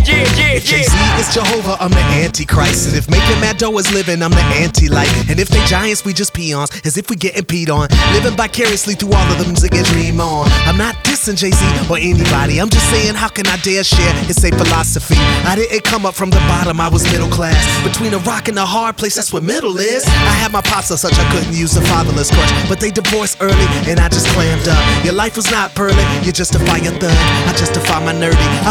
If Jay-Z is Jehovah, I'm the Antichrist. And if making mad dough is living, I'm the anti-light. And if they giants, we just peons, as if we getting peed on. Living vicariously through all of them that get dream on. I'm not dissing Jay-Z or anybody. I'm just saying, how can I dare share his safe philosophy? I didn't come up from the bottom, I was middle class. Between a rock and a hard place, that's what middle is. I had my pops as such, I couldn't use a fatherless crutch. But they divorced early, and I just clammed up. Your life was not pearly, you justify your thug, I justify my nerdy.